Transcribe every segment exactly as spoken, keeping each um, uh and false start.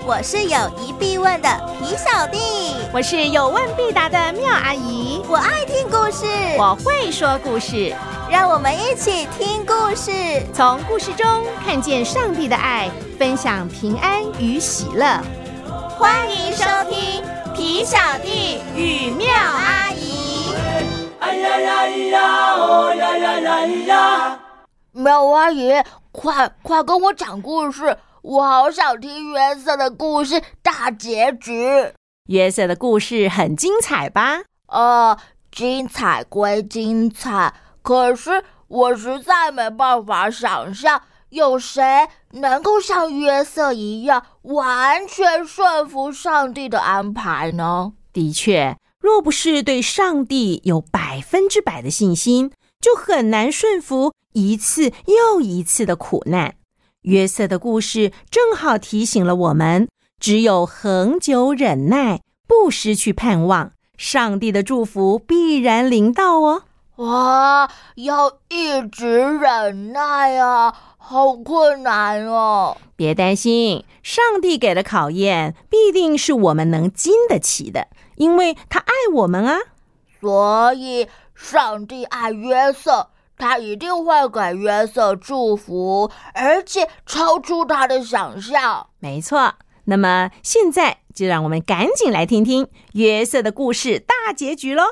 我是有疑必问的皮小弟， 我是有问必答的妙阿姨， 我爱听故事， 我会说故事， 让我们一起听故事， 从故事中看见上帝的爱，分享平安与喜乐。 欢迎收听皮小弟与妙阿姨。 哎呀呀呀，哦呀呀呀呀！ 妙阿姨，快快跟我讲故事，我好想听约瑟的故事大结局。 约瑟的故事很精彩吧？ 呃，精彩归精彩，可是我实在没办法想象有谁能够像约瑟一样完全顺服上帝的安排呢？ 的确，若不是对上帝有百分之百的信心，就很难顺服一次又一次的苦难。约瑟的故事正好提醒了我们，只有恒久忍耐，不失去盼望，上帝的祝福必然临到哦。 哇，要一直忍耐啊，好困难哦。 别担心，上帝给的考验必定是我们能经得起的，因为他爱我们啊。 所以上帝爱约瑟，他一定会给约瑟祝福，而且超出他的想象。 没错，那么现在就让我们赶紧来听听约瑟的故事大结局咯。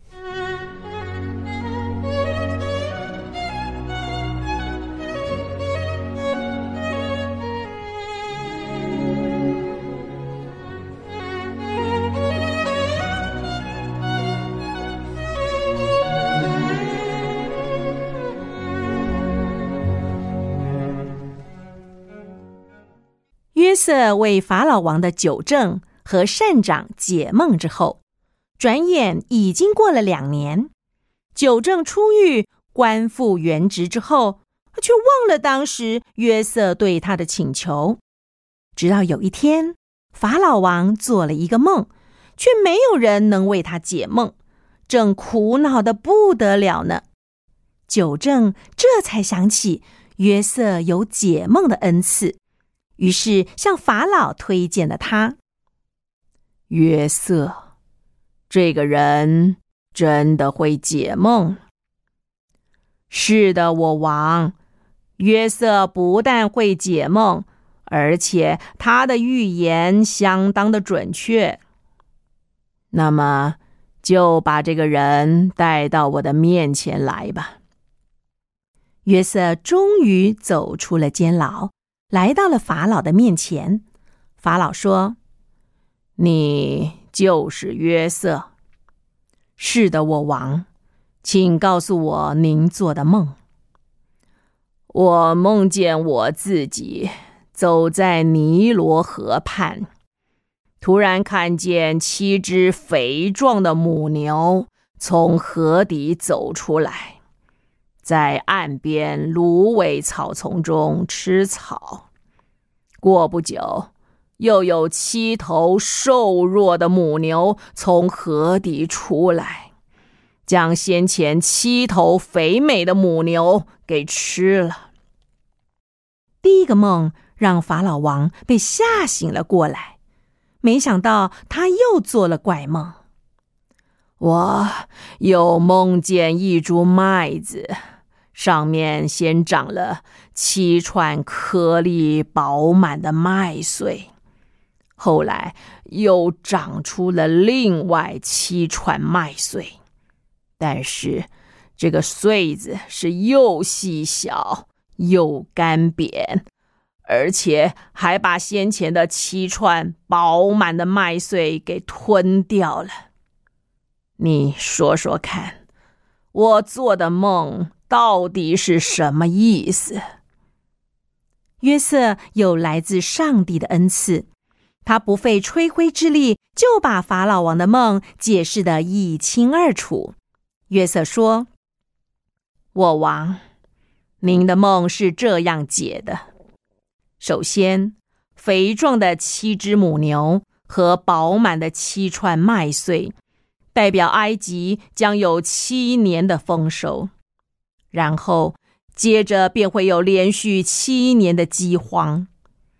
约瑟为法老王的纠正和善长解梦之后，转眼已经过了两年。纠正出狱，官复原职之后，却忘了当时约瑟对他的请求。直到有一天，法老王做了一个梦，却没有人能为他解梦，正苦恼得不得了呢。纠正这才想起约瑟有解梦的恩赐，于是向法老推荐了他。约瑟，这个人真的会解梦。是的，我王，约瑟不但会解梦，而且他的预言相当的准确。那么，就把这个人带到我的面前来吧。约瑟终于走出了监牢，来到了法老的面前。法老说：你就是约瑟。是的，我王，请告诉我您做的梦。我梦见我自己走在尼罗河畔，突然看见七只肥壮的母牛从河底走出来，在岸边芦苇草丛中吃草。过不久，又有七头瘦弱的母牛从河底出来，将先前七头肥美的母牛给吃了。第一个梦让法老王被吓醒了过来，没想到他又做了怪梦。我又梦见一株麦子，上面先长了七串颗粒饱满的麦穗，后来又长出了另外七串麦穗，但是这个穗子是又细小又干扁，而且还把先前的七串饱满的麦穗给吞掉了。你说说看，我做的梦到底是什么意思？约瑟有来自上帝的恩赐，他不费吹灰之力就把法老王的梦解释得一清二楚。约瑟说：我王，您的梦是这样解的。首先，肥壮的七只母牛和饱满的七串麦穗，代表埃及将有七年的丰收，然后接着便会有连续七年的饥荒。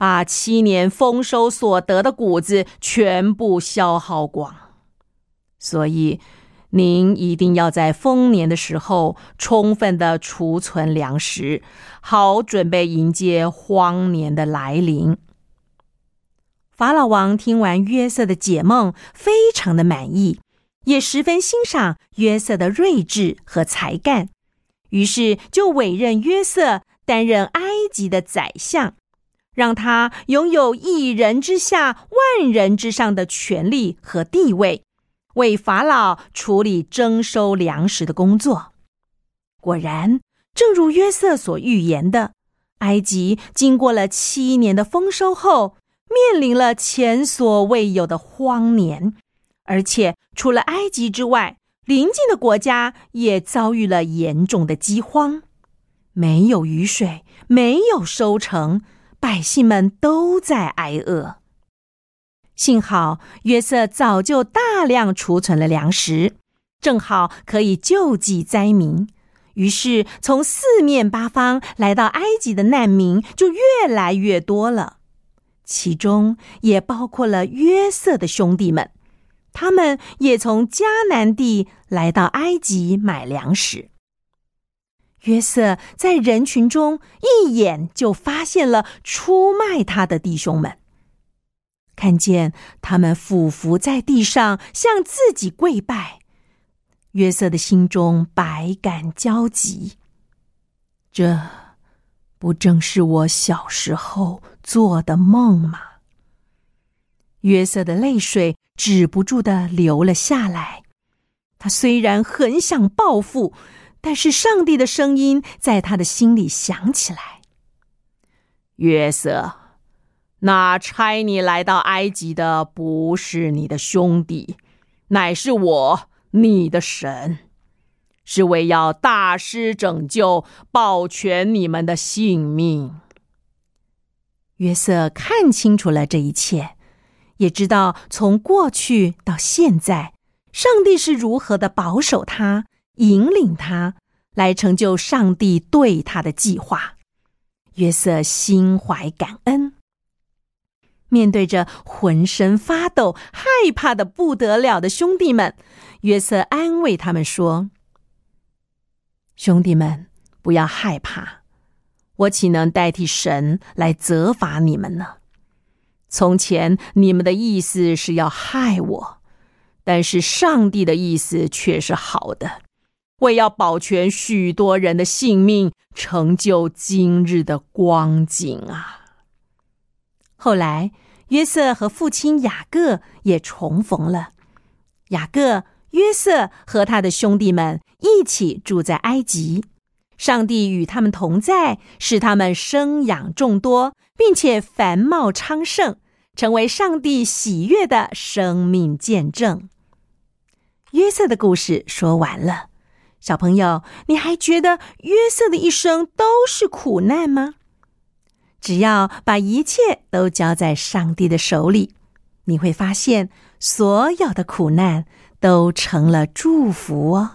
把七年丰收所得的谷子全部消耗光。所以您一定要在丰年的时候充分的储存粮食，好准备迎接荒年的来临。法老王听完约瑟的解梦，非常的满意，也十分欣赏约瑟的睿智和才干，于是就委任约瑟担任埃及的宰相，让他拥有一人之下万人之上的权力和地位，为法老处理征收粮食的工作。果然，正如约瑟所预言的，埃及经过了七年的丰收后，面临了前所未有的荒年，而且除了埃及之外，邻近的国家也遭遇了严重的饥荒，没有雨水，没有收成，百姓们都在挨饿。幸好约瑟早就大量储存了粮食，正好可以救济灾民，于是从四面八方来到埃及的难民就越来越多了，其中也包括了约瑟的兄弟们，他们也从迦南地来到埃及买粮食。约瑟在人群中一眼就发现了出卖他的弟兄们，看见他们俯伏在地上向自己跪拜，约瑟的心中百感交集。这不正是我小时候做的梦吗？约瑟的泪水止不住地流了下来。他虽然很想报复，但是上帝的声音在他的心里响起来：约瑟，那差你来到埃及的不是你的兄弟，乃是我，你的神，是为要大施拯救，保全你们的性命。约瑟看清楚了这一切，也知道从过去到现在，上帝是如何的保守他，引领他，来成就上帝对他的计划。约瑟心怀感恩，面对着浑身发抖、害怕的不得了的兄弟们，约瑟安慰他们说：兄弟们，不要害怕，我岂能代替神来责罚你们呢？从前你们的意思是要害我，但是上帝的意思却是好的，为要保全许多人的性命，成就今日的光景啊。后来约瑟和父亲雅各也重逢了，雅各、约瑟和他的兄弟们一起住在埃及，上帝与他们同在，使他们生养众多，并且繁茂昌盛，成为上帝喜悦的生命见证。约瑟的故事说完了，小朋友，你还觉得约瑟的一生都是苦难吗？只要把一切都交在上帝的手里，你会发现所有的苦难都成了祝福哦。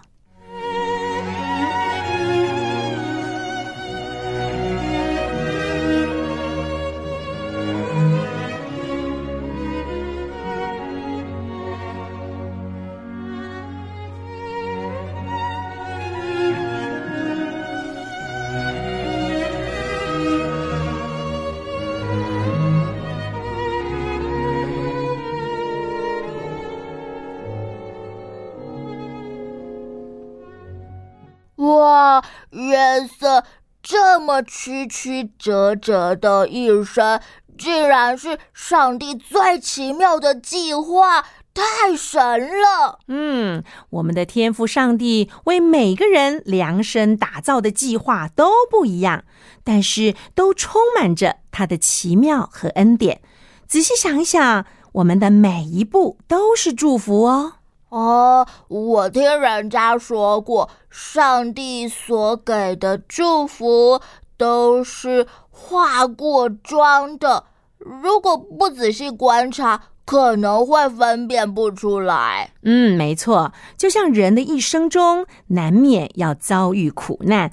哇，约瑟这么曲曲折折的一生，竟然是上帝最奇妙的计划，太神了！ 嗯，我们的天父上帝为每个人量身打造的计划都不一样，但是都充满着他的奇妙和恩典。仔细想一想，我们的每一步都是祝福哦。 哦，我听人家说过，上帝所给的祝福都是化过妆的，如果不仔细观察，可能会分辨不出来。 嗯，没错，就像人的一生中难免要遭遇苦难，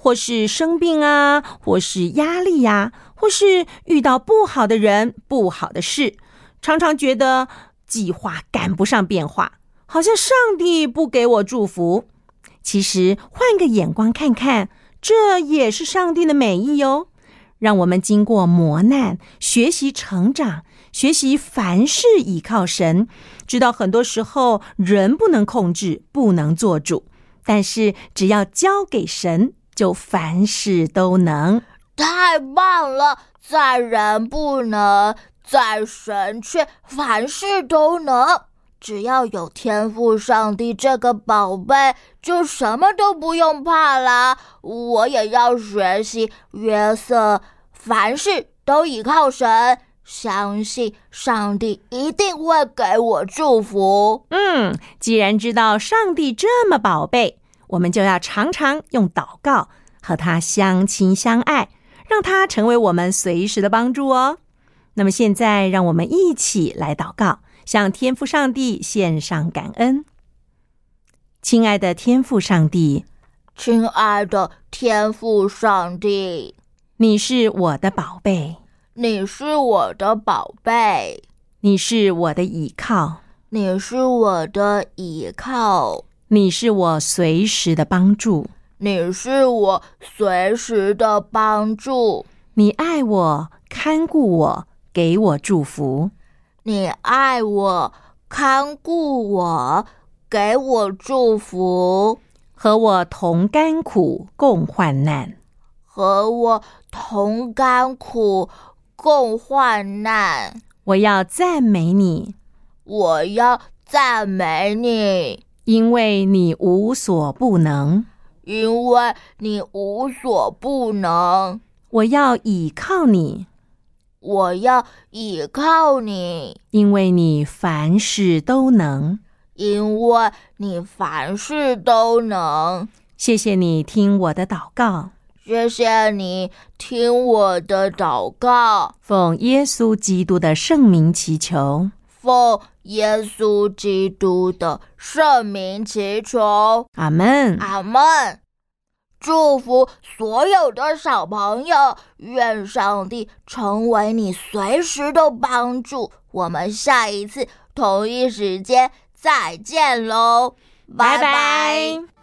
或是生病啊，或是压力呀、啊，或是遇到不好的人、不好的事，常常觉得计划赶不上变化，好像上帝不给我祝福。其实换个眼光看看，这也是上帝的美意哦，让我们经过磨难，学习成长，学习凡事倚靠神，知道很多时候人不能控制，不能做主，但是只要交给神，就凡事都能。 太棒了！在人不能，在神却凡事都能。只要有天父上帝这个宝贝，就什么都不用怕啦。我也要学习约瑟，凡事都倚靠神，相信上帝一定会给我祝福。 嗯，既然知道上帝这么宝贝，我们就要常常用祷告和他相亲相爱，让他成为我们随时的帮助哦。那么现在让我们一起来祷告，向天父上帝献上感恩。亲爱的天父上帝， 亲爱的天父上帝， 你是我的宝贝， 你是我的宝贝， 你是我的倚靠， 你是我的倚靠， 你是我随时的帮助， 你是我随时的帮助， 你爱我，看顾我，给我祝福。 你爱我，看顾我，给我祝福， 和我同甘苦，共患难， 和我同甘苦，共患难。 我要赞美你， 我要赞美你， 因为你无所不能， 因为你无所不能。 我要倚靠你， 我要倚靠你， 因为你凡事都能， 因为你凡事都能。 谢谢你听我的祷告， 谢谢你听我的祷告， 奉耶稣基督的圣名祈求， 奉耶稣基督的圣名祈求， 阿们。 阿们。祝福所有的小朋友，愿上帝成为你随时的帮助。我们下一次同一时间再见喽，拜拜。 拜拜。